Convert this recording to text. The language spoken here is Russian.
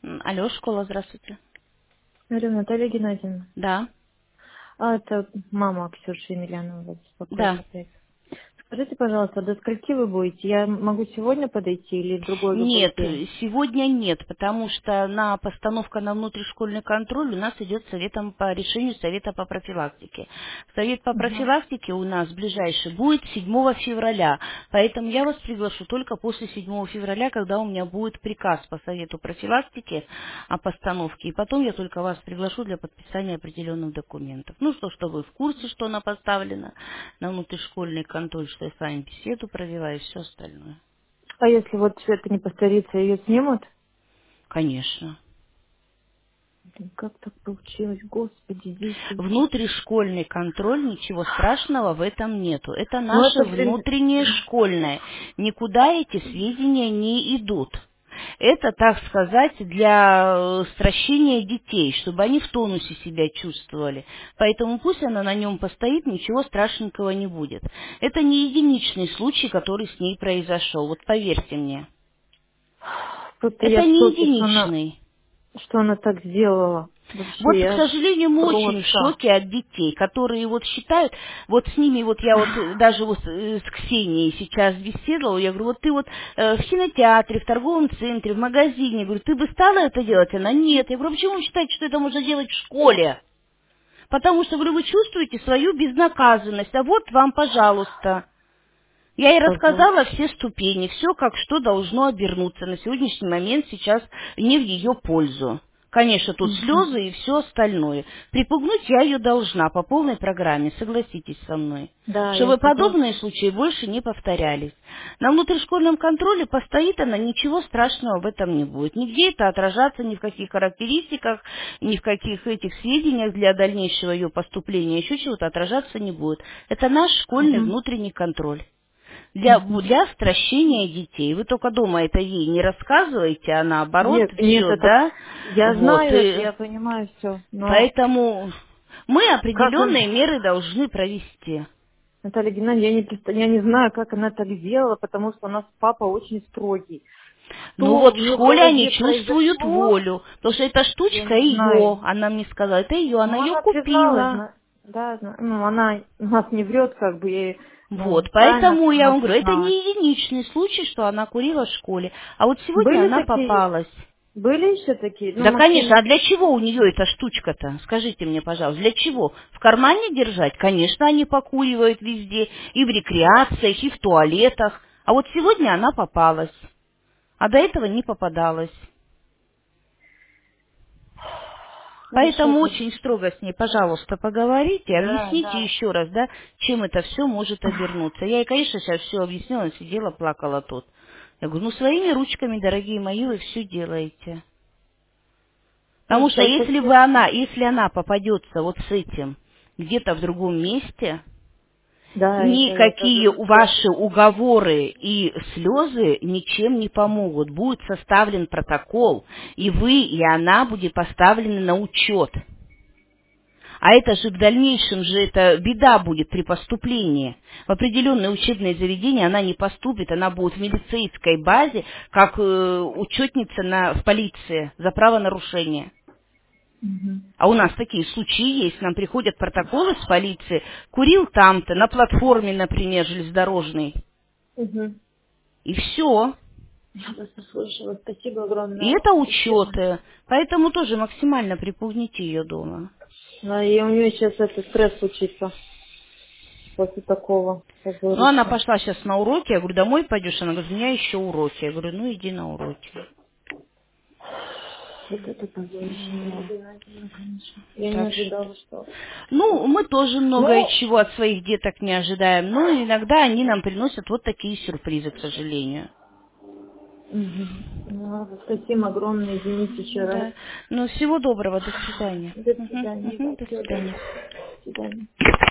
Алло, школа, здравствуйте. Алло, Наталья Геннадьевна. Да, Это мама Ксюши Емельянова беспокоит да. опять. Скажите, пожалуйста, до скольки вы будете? Я могу сегодня подойти или в другой любой Нет, день? сегодня нет, потому что на постановка на внутришкольный контроль у нас идет советом по решению Совета по профилактике. Совет по Ага. профилактике у нас ближайший будет 7 февраля, поэтому я вас приглашу только после 7 февраля, когда у меня будет приказ по Совету профилактики о постановке, и потом я только вас приглашу для подписания определенных документов. Ну что, что вы в курсе, что она поставлена на внутришкольный контроль, что я с вами беседу провела и все остальное. А если вот это не повторится, ее снимут? Конечно. Блин, как так получилось? Господи, дети. Внутришкольный контроль, ничего страшного в этом нету. Это Ну наше это, блин, внутреннее школьное. Никуда эти сведения не идут. Это, так сказать, для сращения детей, чтобы они в тонусе себя чувствовали. Поэтому пусть она на нем постоит, ничего страшненького не будет. Это не единичный случай, который с ней произошел. Вот поверьте мне. просто я Это в не шоке, единичный. что она так сделала. Вот, Вообще, к я сожалению, мы очень в просто. шоке от детей, которые вот считают, вот с ними, вот я вот даже вот с Ксенией сейчас беседовала, я говорю, вот ты вот в кинотеатре, в торговом центре, в магазине, говорю, ты бы стала это делать? Она нет. Я говорю, почему вы считаете, что это можно делать в школе? Потому что, говорю, вы чувствуете свою безнаказанность, а вот вам, пожалуйста. Я ей Позор. рассказала все ступени, все, как что должно обернуться. На сегодняшний момент сейчас не в ее пользу. Конечно, тут Мгм. слезы и все остальное. Припугнуть я ее должна по полной программе, согласитесь со мной. Да, я Чтобы подобные согласна. случаи больше не повторялись. На внутришкольном контроле постоит она, ничего страшного в этом не будет. Нигде это отражаться ни в каких характеристиках, ни в каких этих сведениях для дальнейшего ее поступления, еще чего-то отражаться не будет. Это наш школьный Мгм. внутренний контроль Мгм. для стращения детей. Вы только дома это ей не рассказываете, а наоборот Нет, нет, все, это да? я Вот, знаю это, и я понимаю все, но поэтому мы как он, определенные меры должны провести. Наталья Геннадьевна, я не знаю, как она так сделала, потому что у нас папа очень строгий. Ну Что вот в мне в школе они голове чувствуют произошло, волю, потому что эта я штучка не знаю. ее, она мне сказала, это ее, она Ну, ее она призналась, купила. да, ну, она у нас не врет, как бы, и, ну, Вот, правильно, поэтому что я она вам говорю, это призналась. не единичный случай, что она курила в школе. А вот сегодня Были она такие, попалась. были еще такие, ну, Да, конечно. Максим, А для чего у нее эта штучка-то? Скажите мне, пожалуйста, для чего? В кармане держать? Конечно, они покуривают везде. И в рекреациях, и в туалетах. А вот сегодня она попалась. А до этого не попадалась. хорошо, Поэтому буду. очень строго с ней, пожалуйста, поговорите, Да, объясните да. еще раз, да, чем это все может обернуться. Я ей, конечно, сейчас все объяснила, она сидела, плакала тут. Я говорю, ну своими ручками, дорогие мои, вы все делаете. Потому что Хорошо, спасибо. если она попадется вот с этим где-то в другом месте, Да, это я никакие тоже ваши согласна. уговоры и слезы ничем не помогут. Будет составлен протокол, и вы, и она будет поставлены на учет. А это же в дальнейшем же это беда будет при поступлении. В определенное учебное заведение она не поступит, она будет в милицейской базе, как учетница в полиции за правонарушение. Мгм. А у нас такие случаи есть, нам приходят протоколы с полиции, курил там-то, на платформе, например, железнодорожной, Мгм. и все. Я вас услышала. Спасибо И огромное. это Вообще. учеты. Поэтому тоже максимально припугните ее дома. Да, и у нее сейчас этот стресс случится после такого Ну, она позорища. пошла сейчас на уроки, я говорю, домой пойдешь? Она говорит, у меня еще уроки. Я говорю, ну, иди на уроки. Вот это позорище, Ну, конечно. Я не так что... ожидала, что... Ну, мы тоже многое Ну, чего от своих деток не ожидаем. Но иногда они нам приносят вот такие сюрпризы, к сожалению. мгм. Ну, ладно, спасибо огромное, извините еще раз. Да. Ну, всего доброго, до свидания. До Мгм, свидания, мгм, да, до всего свидания. доброго. До свидания.